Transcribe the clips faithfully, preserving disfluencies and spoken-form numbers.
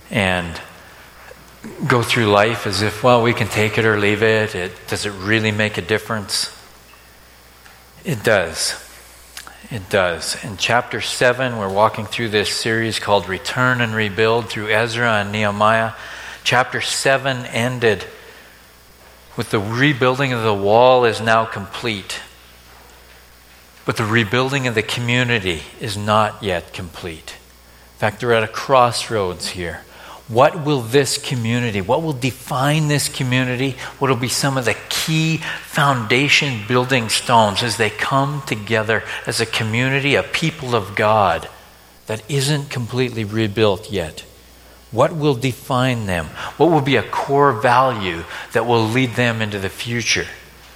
and go through life as if, well, we can take it or leave it. it. Does it really make a difference? It does. It does. In chapter seven, we're walking through this series called Return and Rebuild through Ezra and Nehemiah. Chapter seven ended with the rebuilding of the wall is now complete. But the rebuilding of the community is not yet complete. In fact, they're at a crossroads here. What will this community, what will define this community? What will be some of the key foundation building stones as they come together as a community, a people of God that isn't completely rebuilt yet? What will define them? What will be a core value that will lead them into the future?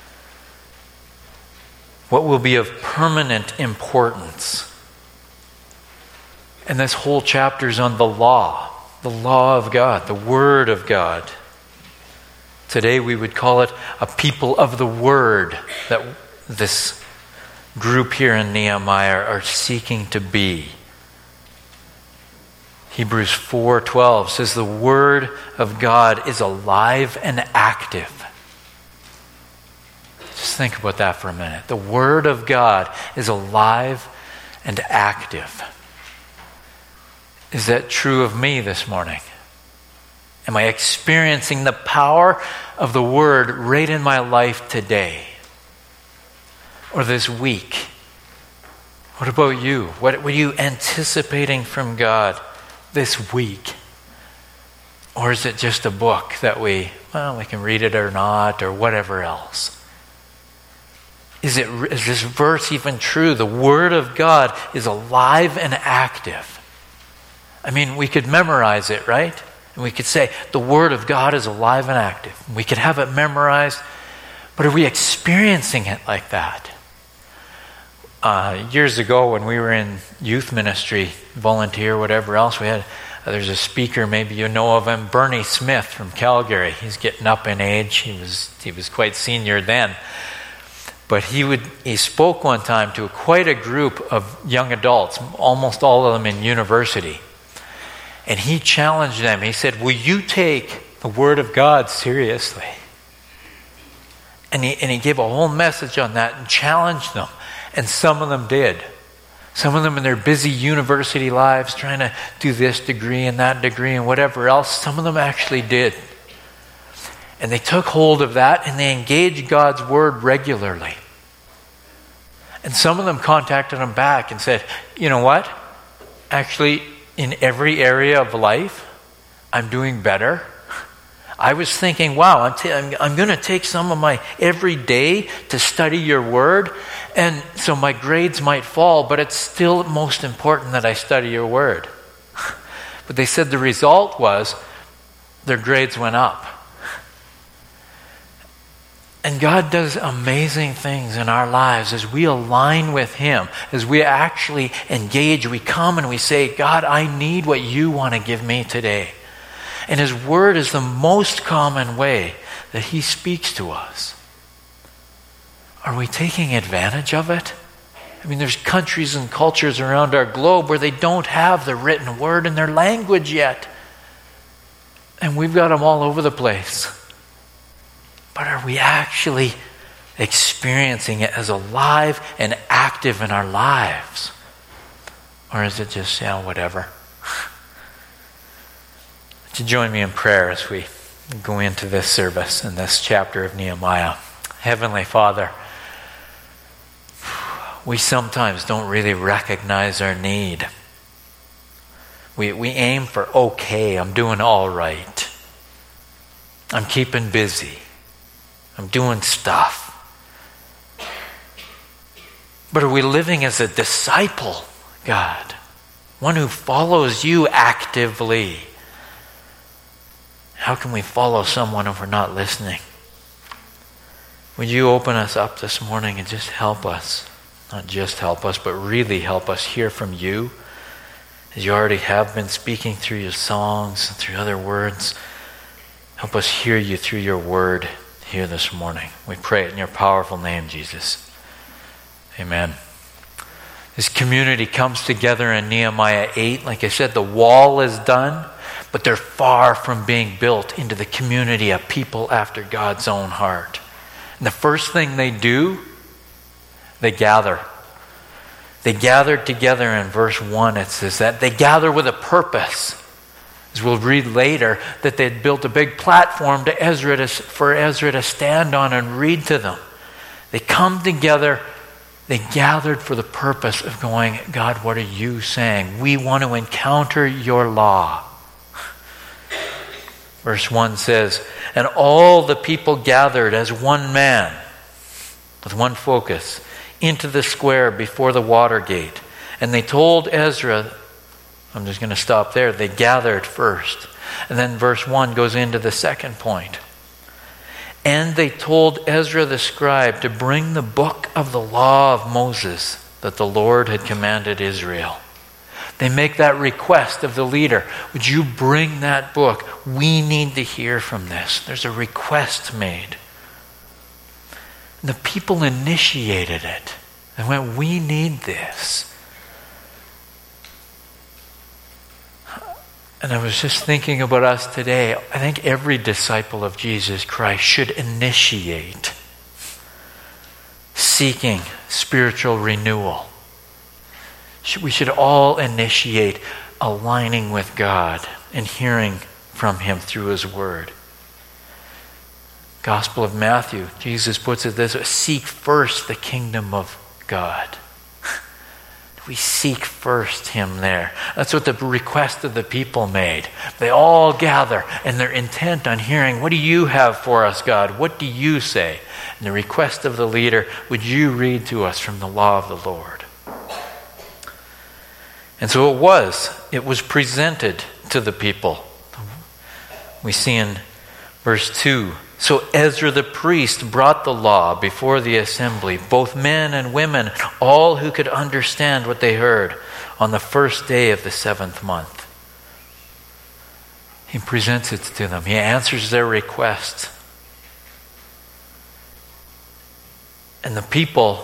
What will be of permanent importance? And this whole chapter is on the law. The law of God, the Word of God. Today we would call it a people of the Word that this group here in Nehemiah are seeking to be. Hebrews four twelve says the Word of God is alive and active. Just think about that for a minute. The Word of God is alive and active. Is that true of me this morning? Am I experiencing the power of the Word right in my life today? Or this week? What about you? What were you anticipating from God this week? Or is it just a book that we, well, we can read it or not, or whatever else? Is it is this verse even true? The Word of God is alive and active. I mean, we could memorize it, right? And we could say, the Word of God is alive and active. We could have it memorized, but are we experiencing it like that? Uh, years ago when we were in youth ministry, volunteer, whatever else, we had, uh, there's a speaker, maybe you know of him, Bernie Smith from Calgary. He's getting up in age. He was he was quite senior then. But he would he spoke one time to quite a group of young adults, almost all of them in university. And he challenged them. He said, will you take the Word of God seriously? And he, and he gave a whole message on that and challenged them. And some of them did. Some of them in their busy university lives trying to do this degree and that degree and whatever else, some of them actually did. And they took hold of that and they engaged God's Word regularly. And some of them contacted him back and said, you know what? Actually, in every area of life, I'm doing better. I was thinking, wow, I'm, t- I'm, I'm going to take some of my every day to study your Word, and so my grades might fall, but it's still most important that I study your Word. But they said the result was their grades went up. And God does amazing things in our lives as we align with Him, as we actually engage. We come and we say, God, I need what you want to give me today. And His Word is the most common way that He speaks to us. Are we taking advantage of it? I mean, there's countries and cultures around our globe where they don't have the written Word in their language yet. And we've got them all over the place. But are we actually experiencing it as alive and active in our lives? Or is it just, yeah, whatever? Would you join me in prayer as we go into this service in this chapter of Nehemiah? Heavenly Father, we sometimes don't really recognize our need. We, we aim for, okay, I'm doing all right. I'm keeping busy. I'm doing stuff. But are we living as a disciple, God? One who follows you actively. How can we follow someone if we're not listening? Would you open us up this morning and just help us? Not just help us, but really help us hear from you, as you already have been speaking through your songs and through other words. Help us hear you through your Word here this morning. We pray it in your powerful name, Jesus. Amen. This community comes together in Nehemiah eight. Like I said, the wall is done, but they're far from being built into the community of people after God's own heart. And the first thing they do, they gather. They gathered together in verse one. It says that they gather with a purpose. As we'll read later, that they'd built a big platform to Ezra to, for Ezra to stand on and read to them. They come together, they gathered for the purpose of going, God, what are you saying? We want to encounter your law. Verse one says, and all the people gathered as one man, with one focus, into the square before the water gate. And they told Ezra, I'm just going to stop there, they gathered first. And then verse one goes into the second point. And they told Ezra the scribe to bring the book of the law of Moses that the Lord had commanded Israel. They make that request of the leader. Would you bring that book? We need to hear from this. There's a request made. And the people initiated it. They went, we need this. And I was just thinking about us today. I think every disciple of Jesus Christ should initiate seeking spiritual renewal. We should all initiate aligning with God and hearing from Him through His Word. Gospel of Matthew, Jesus puts it this way, seek first the kingdom of God. We seek first Him there. That's what the request of the people made. They all gather and they're intent on hearing, what do you have for us, God? What do you say? And the request of the leader, would you read to us from the law of the Lord? And so it was. It was presented to the people. We see in verse two, so Ezra the priest brought the law before the assembly, both men and women, all who could understand what they heard, on the first day of the seventh month. He presents it to them. He answers their request. And the people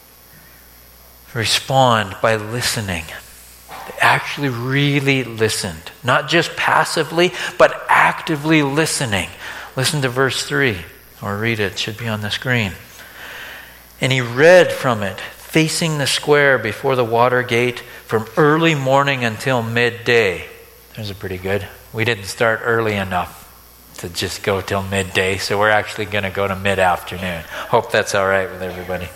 respond by listening. They actually really listened. Not just passively, but actively listening. Listen to verse three, or read it. It should be on the screen. And he read from it, facing the square before the water gate, from early morning until midday. There's a pretty good. We didn't start early enough to just go till midday, so we're actually going to go to mid-afternoon. Hope that's all right with everybody.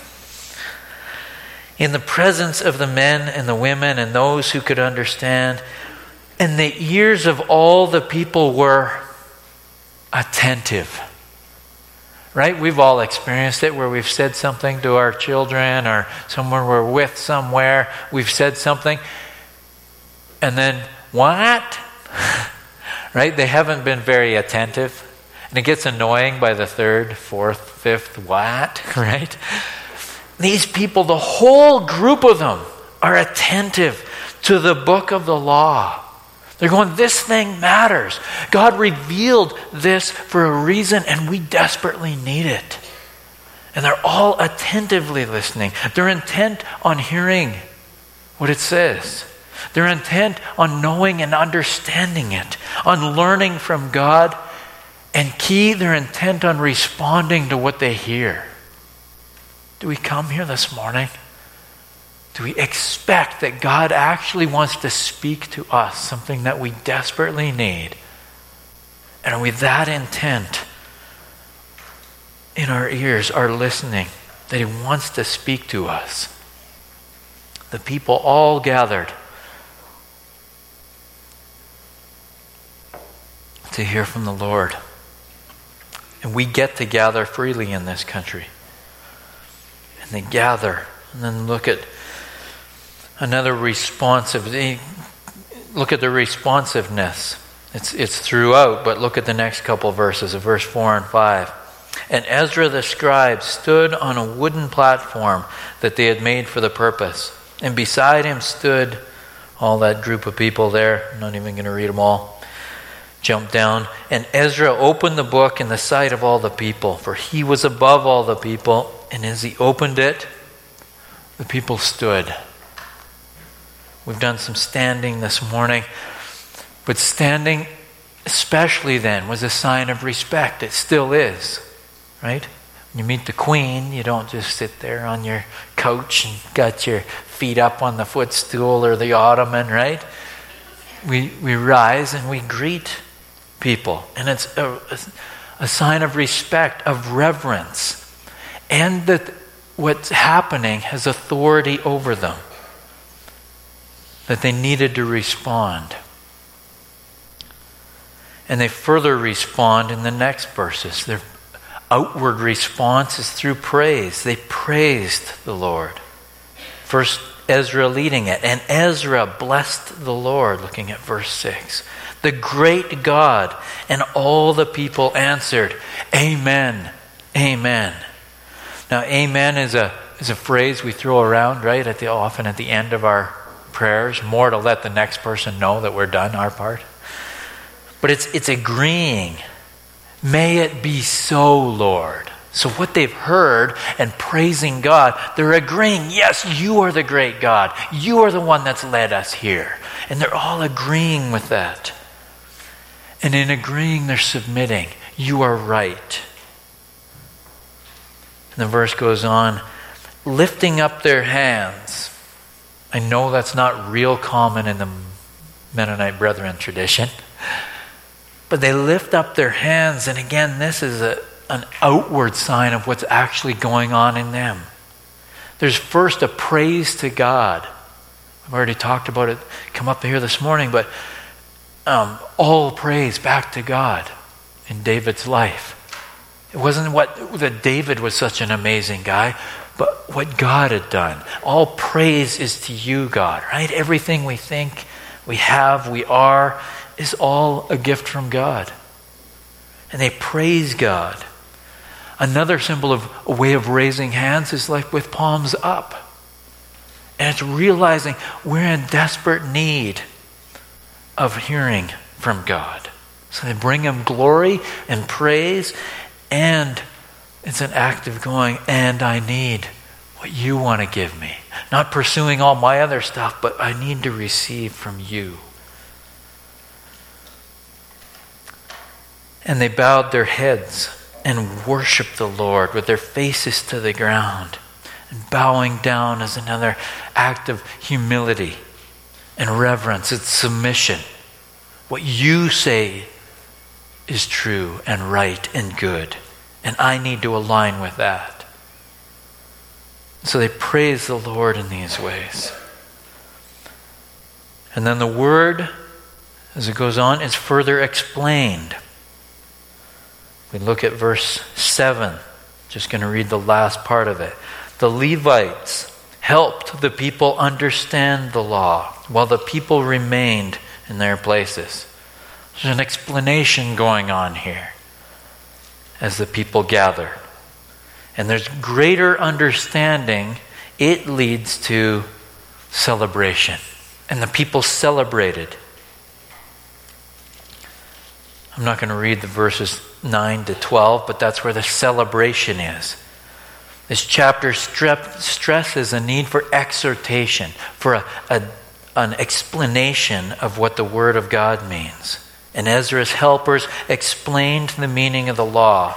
In the presence of the men and the women and those who could understand, and the ears of all the people were attentive. Right? We've all experienced it where we've said something to our children or someone we're with somewhere. We've said something and then, what? Right? They haven't been very attentive. And it gets annoying by the third, fourth, fifth, what? Right? These people, the whole group of them, are attentive to the book of the law. They're going, this thing matters. God revealed this for a reason, and we desperately need it. And they're all attentively listening. They're intent on hearing what it says. They're intent on knowing and understanding it, on learning from God, and key, they're intent on responding to what they hear. Do we come here this morning? Do we expect that God actually wants to speak to us, something that we desperately need? And are we that intent in our ears, our listening, that He wants to speak to us? The people all gathered to hear from the Lord. And we get to gather freely in this country. And they gather. And then look at another responsive. Look at the responsiveness. It's it's throughout, but look at the next couple verses of verse four and five. And Ezra the scribe stood on a wooden platform that they had made for the purpose. And beside him stood all that group of people there. I'm not even going to read them all. Jump down. And Ezra opened the book in the sight of all the people, for he was above all the people. And as he opened it, the people stood. We've done some standing this morning, but standing especially then, was a sign of respect. It still is, right? When you meet the Queen, you don't just sit there on your couch and got your feet up on the footstool or the ottoman, right? We we rise and we greet people. And it's a, a sign of respect, of reverence. And that what's happening has authority over them. That they needed to respond. And they further respond in the next verses. Their outward response is through praise. They praised the Lord. First Ezra leading it. And Ezra blessed the Lord, looking at verse six. The great God, and all the people answered, Amen, Amen. Now, Amen is a is a phrase we throw around, right, at the often at the end of our prayers, more to let the next person know that we're done our part. But it's it's agreeing. May it be so, Lord. So what they've heard and praising God, they're agreeing, yes, you are the great God. You are the one that's led us here. And they're all agreeing with that. And in agreeing, they're submitting. You are right. And the verse goes on, lifting up their hands. I know that's not real common in the Mennonite Brethren tradition. But they lift up their hands, and again, this is a, an outward sign of what's actually going on in them. There's first a praise to God. I've already talked about it, come up here this morning, but um, all praise back to God in David's life. It wasn't what that David was such an amazing guy, but what God had done. All praise is to you, God, right? Everything we think, we have, we are, is all a gift from God. And they praise God. Another symbol of a way of raising hands is like with palms up. And it's realizing we're in desperate need of hearing from God. So they bring Him glory and praise, and it's an act of going, and I need what you want to give me. Not pursuing all my other stuff, but I need to receive from you. And they bowed their heads and worshiped the Lord with their faces to the ground. And bowing down is another act of humility and reverence. It's submission. What you say is true and right and good. And I need to align with that. So they praise the Lord in these ways. And then the word, as it goes on, is further explained. We look at verse seven. Just going to read the last part of it. The Levites helped the people understand the law while the people remained in their places. There's an explanation going on here as the people gather. And there's greater understanding. It leads to celebration. And the people celebrated. I'm not going to read the verses nine to twelve, but that's where the celebration is. This chapter strep- stresses a need for exhortation, for a, a, an explanation of what the Word of God means. And Ezra's helpers explained the meaning of the law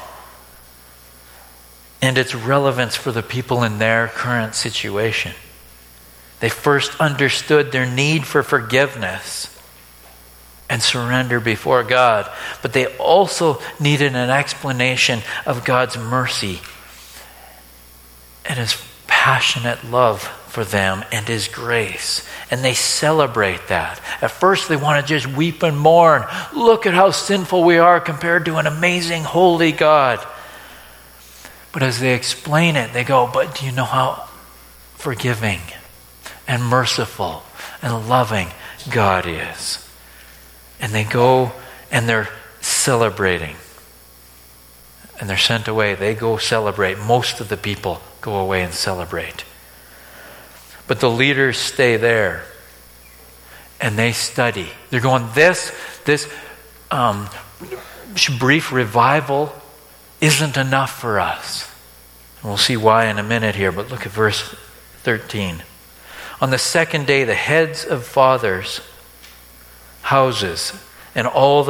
and its relevance for the people in their current situation. They first understood their need for forgiveness and surrender before God. But they also needed an explanation of God's mercy and His passionate love for them and His grace. And they celebrate that. At first they want to just weep and mourn. Look at how sinful we are compared to an amazing, holy God. But as they explain it, they go, but do you know how forgiving and merciful and loving God is? And they go and they're celebrating. And they're sent away. They go celebrate. Most of the people go away and celebrate. But the leaders stay there. And they study. They're going, this, this um, brief revival isn't enough for us. And we'll see why in a minute here. But look at verse thirteen. On the second day, the heads of fathers' houses and all the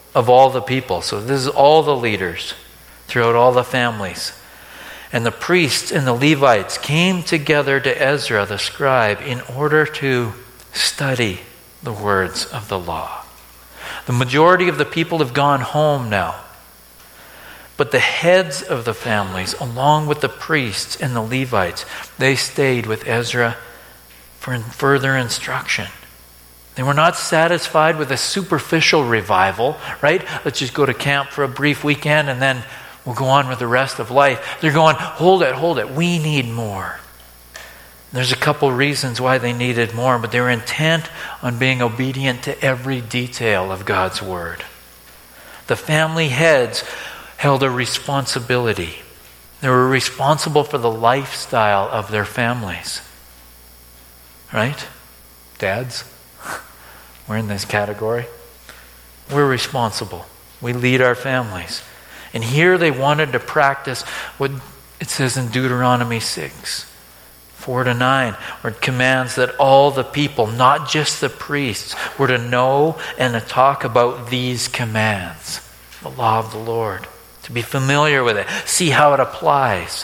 of all the people. So this is all the leaders throughout all the families. And the priests and the Levites came together to Ezra the scribe in order to study the words of the law. The majority of the people have gone home now. But the heads of the families, along with the priests and the Levites, they stayed with Ezra for further instruction. They were not satisfied with a superficial revival, right? Let's just go to camp for a brief weekend and then we'll go on with the rest of life. They're going, hold it, hold it. We need more. There's a couple reasons why they needed more, but they were intent on being obedient to every detail of God's word. The family heads held a responsibility. They were responsible for the lifestyle of their families. Right? Dads? We're in this category. We're responsible. We lead our families. And here they wanted to practice what it says in Deuteronomy six, four to nine, where it commands that all the people, not just the priests, were to know and to talk about these commands, the law of the Lord, to be familiar with it, see how it applies.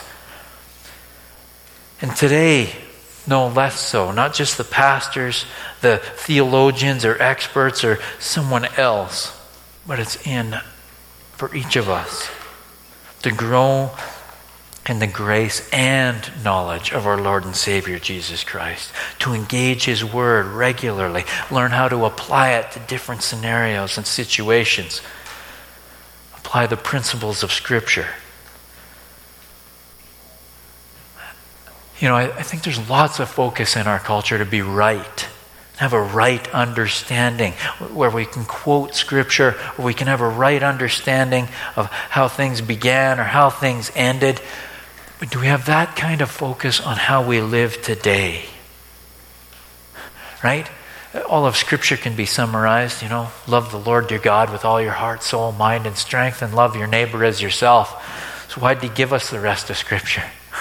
And today, no less so, not just the pastors, the theologians or experts or someone else, but it's in for each of us to grow in the grace and knowledge of our Lord and Savior Jesus Christ, to engage His Word regularly, learn how to apply it to different scenarios and situations, apply the principles of Scripture. You know, I, I think there's lots of focus in our culture to be right, have a right understanding, where we can quote Scripture, or we can have a right understanding of how things began or how things ended. But do we have that kind of focus on how we live today? Right? All of Scripture can be summarized, you know, love the Lord your God with all your heart, soul, mind, and strength, and love your neighbor as yourself. So why did He give us the rest of Scripture?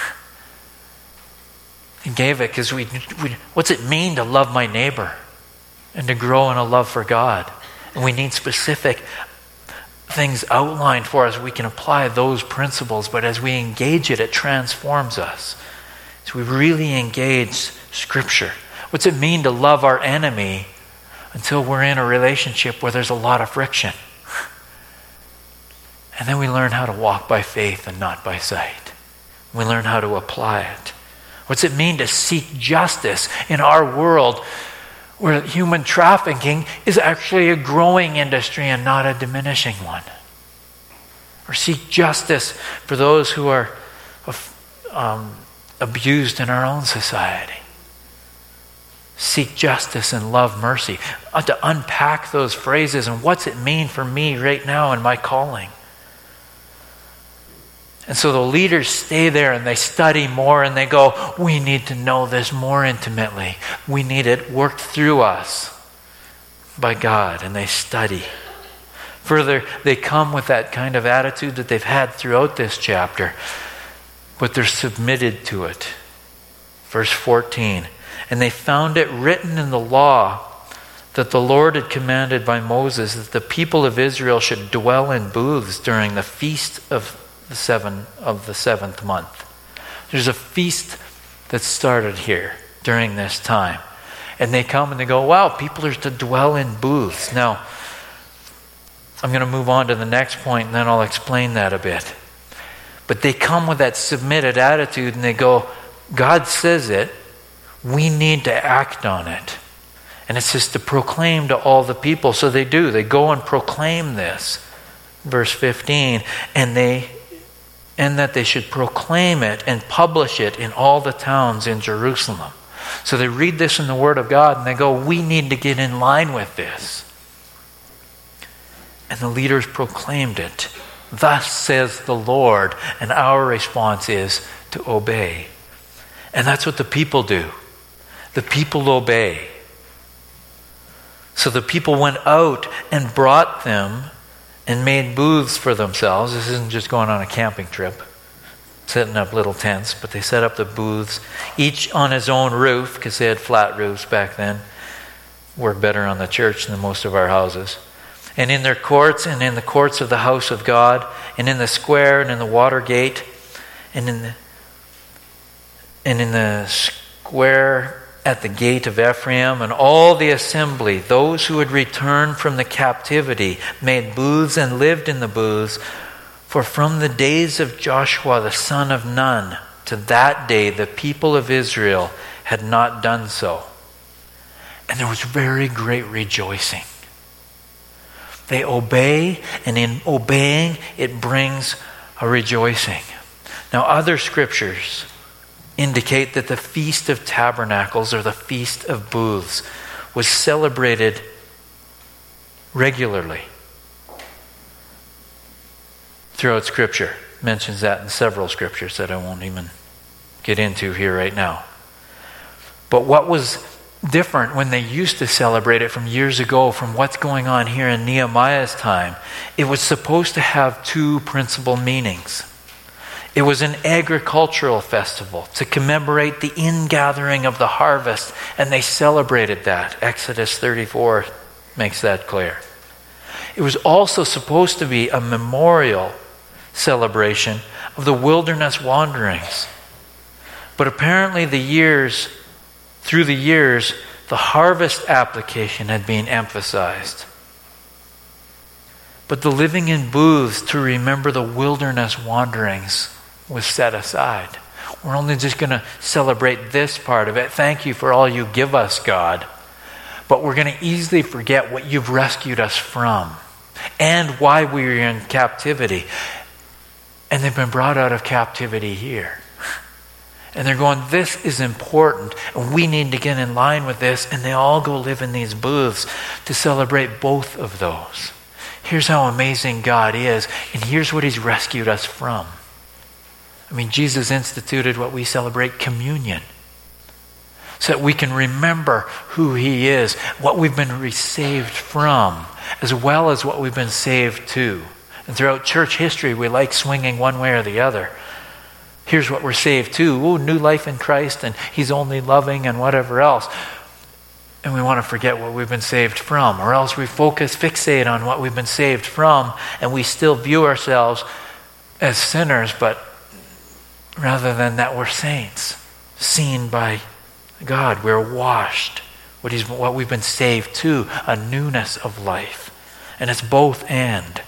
He gave it because we, we, what's it mean to love my neighbor and to grow in a love for God? And we need specific things outlined for us. We can apply those principles, but as we engage it, it transforms us. So we really engage Scripture. What's it mean to love our enemy until we're in a relationship where there's a lot of friction? And then we learn how to walk by faith and not by sight. We learn how to apply it. What's it mean to seek justice in our world where human trafficking is actually a growing industry and not a diminishing one? Or seek justice for those who are um, abused in our own society. Seek justice and love mercy. Uh, to unpack those phrases and what's it mean for me right now in my calling. And so the leaders stay there and they study more and they go, we need to know this more intimately. We need it worked through us by God, and they study. Further, they come with that kind of attitude that they've had throughout this chapter, but they're submitted to it. Verse fourteen, and they found it written in the law that the Lord had commanded by Moses that the people of Israel should dwell in booths during the feast of the seven of the seventh month. There's a feast that started here during this time. And they come and they go, wow, people are to dwell in booths. Now, I'm going to move on to the next point and then I'll explain that a bit. But they come with that submitted attitude and they go, God says it, we need to act on it. And it says to proclaim to all the people. So they do. They go and proclaim this. Verse fifteen, and they and that they should proclaim it and publish it in all the towns in Jerusalem. So they read this in the Word of God and they go, we need to get in line with this. And the leaders proclaimed it. Thus says the Lord. And our response is to obey. And that's what the people do. The people obey. So the people went out and brought them and made booths for themselves. This isn't just going on a camping trip, setting up little tents, but they set up the booths, each on his own roof, because they had flat roofs back then. Worked better on the church than most of our houses. and in their courts, and in the courts of the house of God, and in the square, and in the water gate, and in the and in the square at the gate of Ephraim, and all the assembly, those who had returned from the captivity, made booths and lived in the booths. For from the days of Joshua the son of Nun to that day, the people of Israel had not done so. And there was very great rejoicing. They obey, and in obeying, it brings a rejoicing. Now, other scriptures indicate that the Feast of Tabernacles, or the Feast of Booths, was celebrated regularly throughout Scripture. It mentions that in several scriptures that I won't even get into here right now. But what was different when they used to celebrate it from years ago from what's going on here in Nehemiah's time, it was supposed to have two principal meanings. It was an agricultural festival to commemorate the ingathering of the harvest, and they celebrated that. Exodus thirty-four makes that clear. It was also supposed to be a memorial celebration of the wilderness wanderings. But apparently the years, through the years, the harvest application had been emphasized. But the living in booths to remember the wilderness wanderings was set aside. We're only just going to celebrate this part of it. Thank you for all you give us, God. But we're going to easily forget what you've rescued us from and why we were in captivity. And they've been brought out of captivity here. And they're going, this is important, and we need to get in line with this. And they all go live in these booths to celebrate both of those. Here's how amazing God is, and here's what he's rescued us from. I mean, Jesus instituted what we celebrate, communion, so that we can remember who he is, what we've been saved from, as well as what we've been saved to. And throughout church history, we like swinging one way or the other. Here's what we're saved to. Ooh, new life in Christ, and he's only loving and whatever else. And we want to forget what we've been saved from. Or else we focus, fixate on what we've been saved from, and we still view ourselves as sinners, but rather than that, we're saints, seen by God. We're washed. What, he's, what we've been saved to, a newness of life. And it's both and.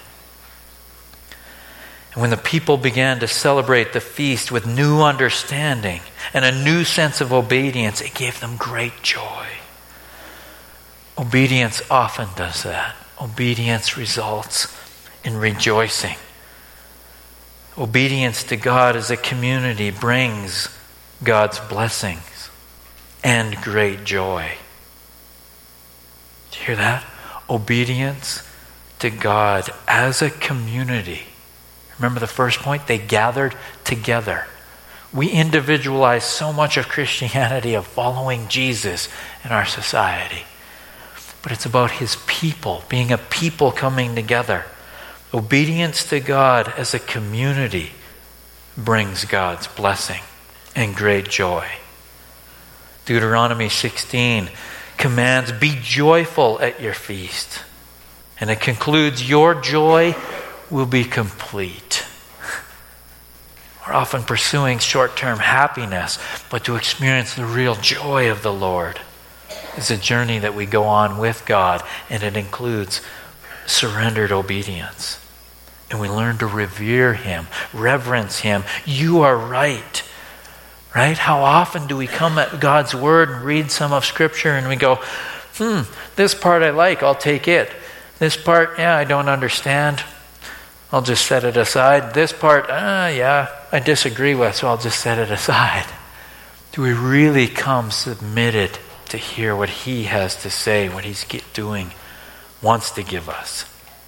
And when the people began to celebrate the feast with new understanding and a new sense of obedience, it gave them great joy. Obedience often does that. Obedience results in rejoicing. Obedience to God as a community brings God's blessings and great joy. Did you hear that? Obedience to God as a community. Remember the first point? They gathered together. We individualize so much of Christianity, of following Jesus in our society. But it's about his people, being a people coming together. Obedience to God as a community brings God's blessing and great joy. Deuteronomy sixteen commands, be joyful at your feast. And it concludes, your joy will be complete. We're often pursuing short-term happiness, but to experience the real joy of the Lord is a journey that we go on with God, and it includes surrendered obedience. And we learn to revere him, reverence him. You are right. Right? How often do we come at God's word and read some of Scripture and we go, hmm, this part I like, I'll take it. This part, yeah, I don't understand. I'll just set it aside. This part, ah, yeah, I disagree with, so I'll just set it aside. Do we really come submitted to hear what he has to say, what he's doing, wants to give us?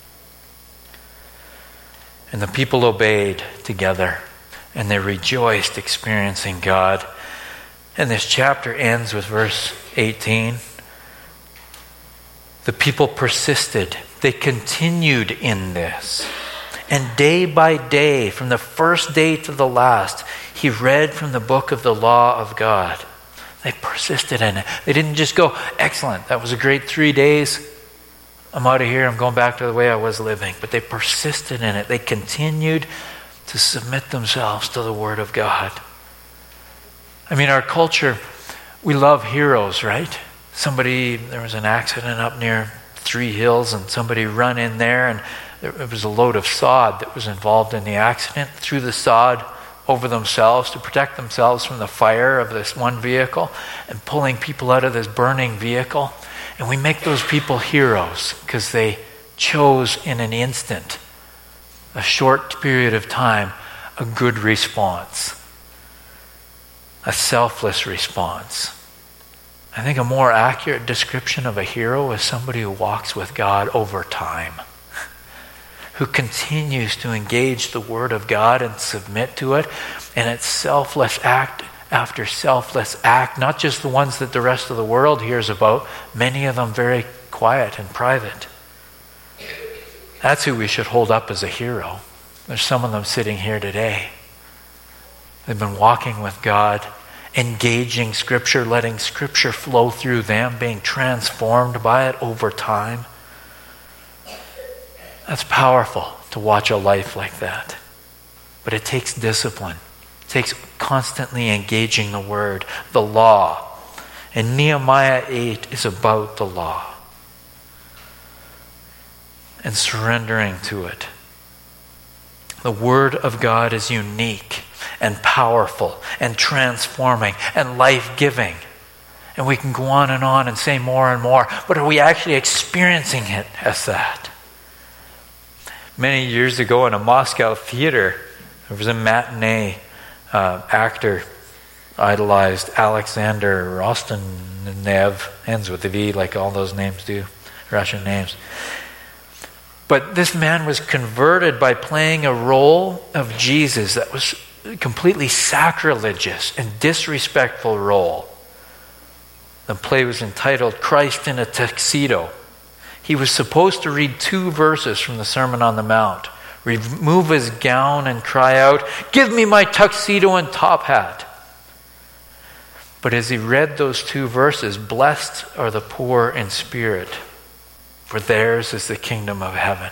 And the people obeyed together, and they rejoiced experiencing God. And this chapter ends with verse eighteen. The people persisted. They continued in this. And day by day, from the first day to the last, he read from the book of the law of God. They persisted in it. They didn't just go, excellent, that was a great three days. I'm out of here. I'm going back to the way I was living. But they persisted in it. They continued to submit themselves to the Word of God. I mean, our culture, we love heroes, right? Somebody, there was an accident up near Three Hills, and somebody run in there, and there was a load of sod that was involved in the accident. Threw the sod over themselves to protect themselves from the fire of this one vehicle and pulling people out of this burning vehicle. And we make those people heroes because they chose in an instant, a short period of time, a good response, a selfless response. I think a more accurate description of a hero is somebody who walks with God over time, who continues to engage the Word of God and submit to it, and it's selfless act after selfless act, not just the ones that the rest of the world hears about, many of them very quiet and private. That's who we should hold up as a hero. There's some of them sitting here today. They've been walking with God, engaging Scripture, letting Scripture flow through them, being transformed by it over time. That's powerful to watch a life like that. But it takes discipline. It takes constantly engaging the Word, the law. And Nehemiah eight is about the law and surrendering to it. The Word of God is unique and powerful and transforming and life-giving. And we can go on and on and say more and more, but are we actually experiencing it as that? Many years ago in a Moscow theater, there was a matinee uh, actor idolized, Alexander Rostonev, ends with a V like all those names do, Russian names. But this man was converted by playing a role of Jesus that was a completely sacrilegious and disrespectful role. The play was entitled Christ in a Tuxedo. He was supposed to read two verses from the Sermon on the Mount, remove his gown and cry out, "Give me my tuxedo and top hat." But as he read those two verses, "Blessed are the poor in spirit, for theirs is the kingdom of heaven.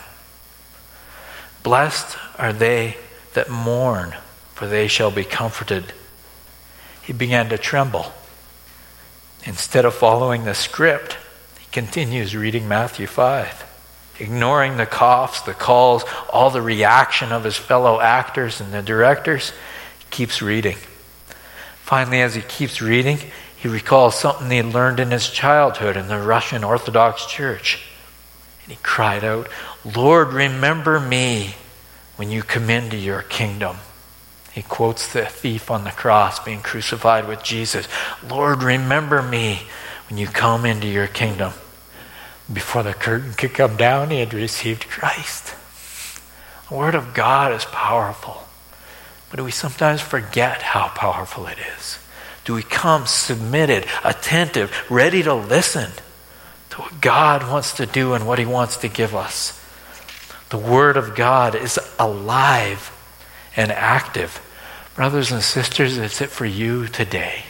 Blessed are they that mourn, for they shall be comforted." He began to tremble. Instead of following the script, he continues reading Matthew five, ignoring the coughs, the calls, all the reaction of his fellow actors and the directors. He keeps reading. Finally, as he keeps reading, he recalls something he learned in his childhood in the Russian Orthodox Church. And he cried out, "Lord, remember me when you come into your kingdom." He quotes the thief on the cross being crucified with Jesus. "Lord, remember me when you come into your kingdom." Before the curtain could come down, he had received Christ. The Word of God is powerful. But do we sometimes forget how powerful it is? Do we come submitted, attentive, ready to listen to what God wants to do and what He wants to give us? The Word of God is alive and active. Brothers and sisters, is it for you today?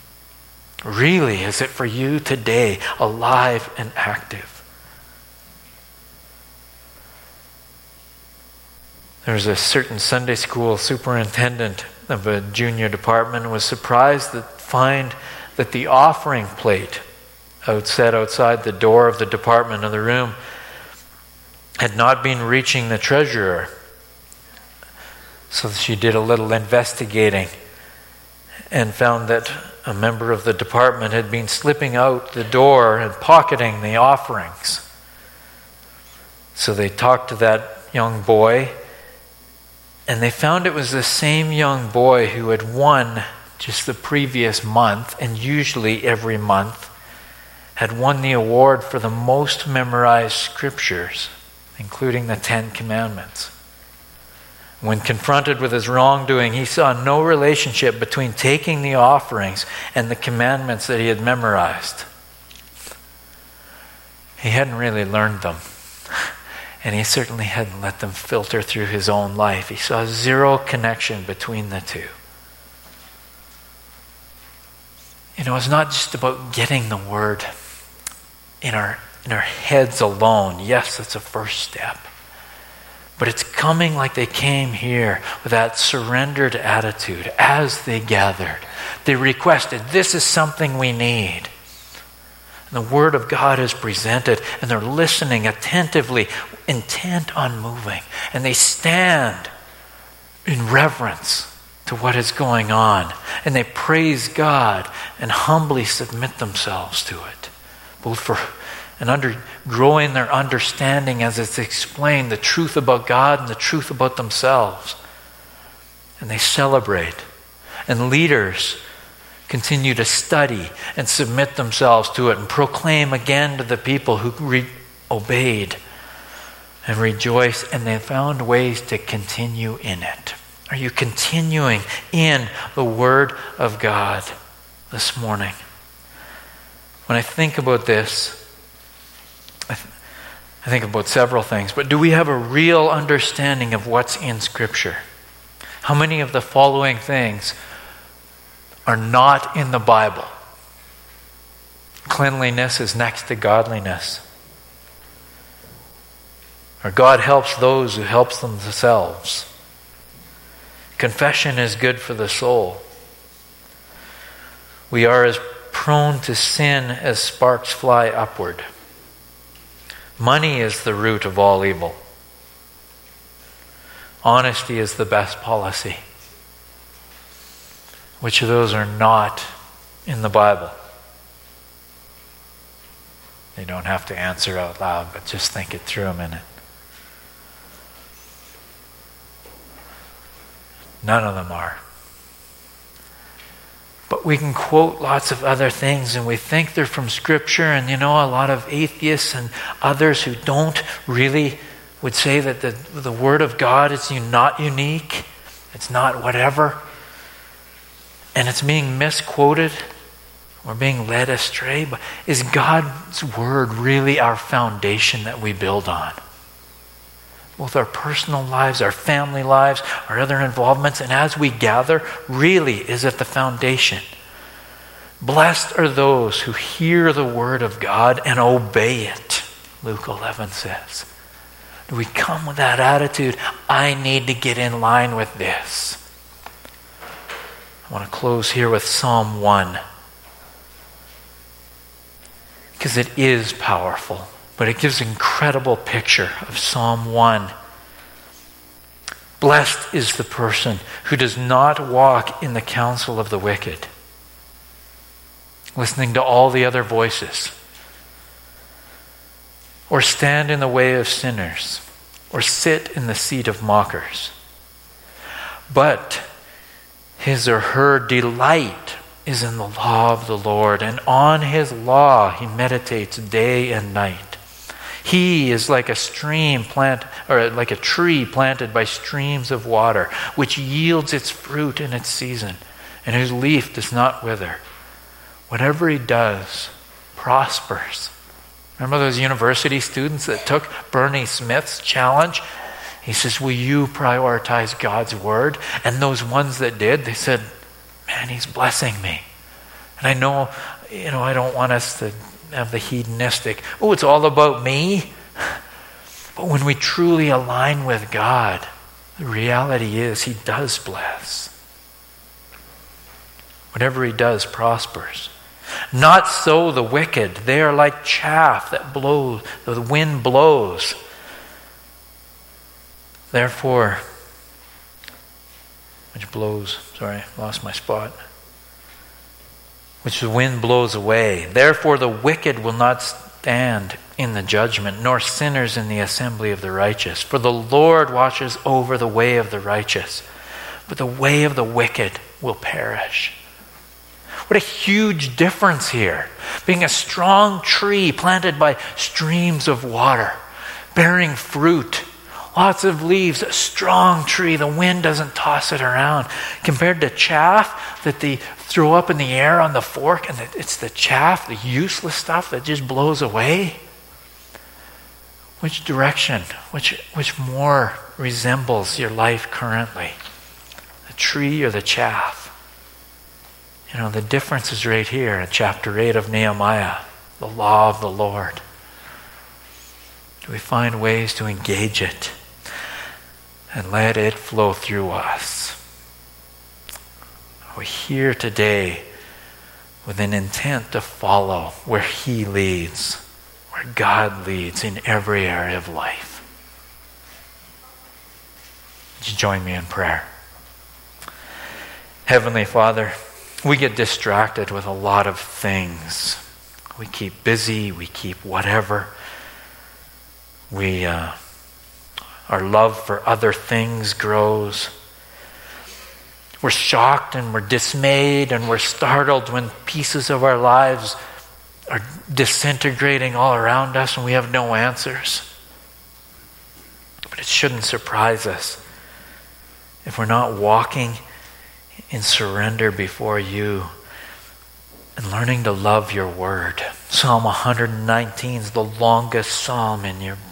Really, is it for you today, alive and active? There's a certain Sunday school superintendent of a junior department was surprised to find that the offering plate out set outside the door of the department of the room had not been reaching the treasurer. So she did a little investigating and found that a member of the department had been slipping out the door and pocketing the offerings. So they talked to that young boy, and they found it was the same young boy who had won just the previous month, and usually every month, had won the award for the most memorized scriptures, including the Ten Commandments. When confronted with his wrongdoing, he saw no relationship between taking the offerings and the commandments that he had memorized. He hadn't really learned them. And he certainly hadn't let them filter through his own life. He saw zero connection between the two. You know, it's not just about getting the Word in our in our heads alone. Yes, that's a first step. But it's coming like they came here with that surrendered attitude as they gathered. They requested, this is something we need. And the Word of God is presented, and they're listening attentively, intent on moving. And they stand in reverence to what is going on. And they praise God and humbly submit themselves to it. Both for and under growing their understanding as it's explained, the truth about God and the truth about themselves. And they celebrate. And leaders continue to study and submit themselves to it and proclaim again to the people who re- obeyed and rejoice, and they found ways to continue in it. Are you continuing in the Word of God this morning? When I think about this, I, th- I think about several things, but do we have a real understanding of what's in Scripture? How many of the following things are not in the Bible? Cleanliness is next to godliness. Or God helps those who help themselves. Confession is good for the soul. We are as prone to sin as sparks fly upward. Money is the root of all evil. Honesty is the best policy. Which of those are not in the Bible? You don't have to answer out loud, but just think it through a minute. None of them are. But we can quote lots of other things, and we think they're from Scripture, and you know, a lot of atheists and others who don't really would say that the, the Word of God is not unique. It's not whatever. And it's being misquoted. We're being led astray. But is God's Word really our foundation that we build on? Both our personal lives, our family lives, our other involvements, and as we gather, really is it the foundation? Blessed are those who hear the Word of God and obey it, Luke eleven says. Do we come with that attitude? I need to get in line with this. I want to close here with Psalm one. Because it is powerful. But it gives an incredible picture of Psalm one. Blessed is the person who does not walk in the counsel of the wicked, listening to all the other voices, or stand in the way of sinners, or sit in the seat of mockers. But his or her delight is in the law of the Lord, and on his law he meditates day and night. He is like a stream plant, or like a tree planted by streams of water, which yields its fruit in its season, and whose leaf does not wither. Whatever he does prospers. Remember those university students that took Bernie Smith's challenge? He says, will you prioritize God's Word? And those ones that did, they said, man, he's blessing me. And I know, you know, I don't want us to have the hedonistic, oh, it's all about me. But when we truly align with God, the reality is he does bless. Whatever he does prospers. Not so the wicked. They are like chaff that blows, the wind blows. Therefore, which blows, sorry, lost my spot. Which the wind blows away. Therefore the wicked will not stand in the judgment, nor sinners in the assembly of the righteous. For the Lord watches over the way of the righteous, but the way of the wicked will perish. What a huge difference here. Being a strong tree planted by streams of water, bearing fruit, lots of leaves, a strong tree. The wind doesn't toss it around. Compared to chaff that they throw up in the air on the fork, and it's the chaff, the useless stuff that just blows away. Which direction, which, which more resembles your life currently? The tree or the chaff? You know, the difference is right here in chapter eight of Nehemiah. The law of the Lord. Do we find ways to engage it and let it flow through us? Are we here today with an intent to follow where He leads, where God leads in every area of life? Would you join me in prayer? Heavenly Father, we get distracted with a lot of things. We keep busy, we keep whatever. We, uh, our love for other things grows. We're shocked and we're dismayed and we're startled when pieces of our lives are disintegrating all around us and we have no answers. But it shouldn't surprise us if we're not walking in surrender before you and learning to love your word. Psalm one nineteen is the longest psalm in your,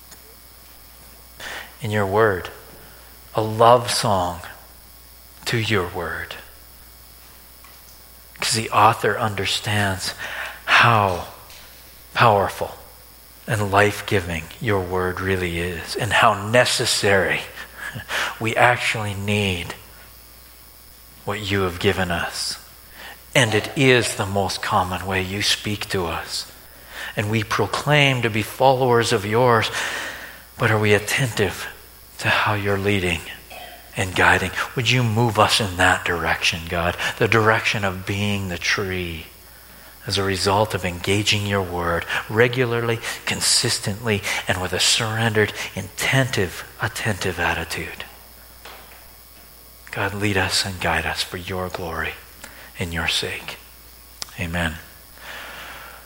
in your word. A love song to your word. Because the author understands how powerful and life-giving your word really is and how necessary we actually need what you have given us. And it is the most common way you speak to us. And we proclaim to be followers of yours, but are we attentive to how you're leading and guiding? Would you move us in that direction, God? The direction of being the tree as a result of engaging your word regularly, consistently, and with a surrendered, attentive, attentive attitude. God, lead us and guide us for your glory and your sake. Amen.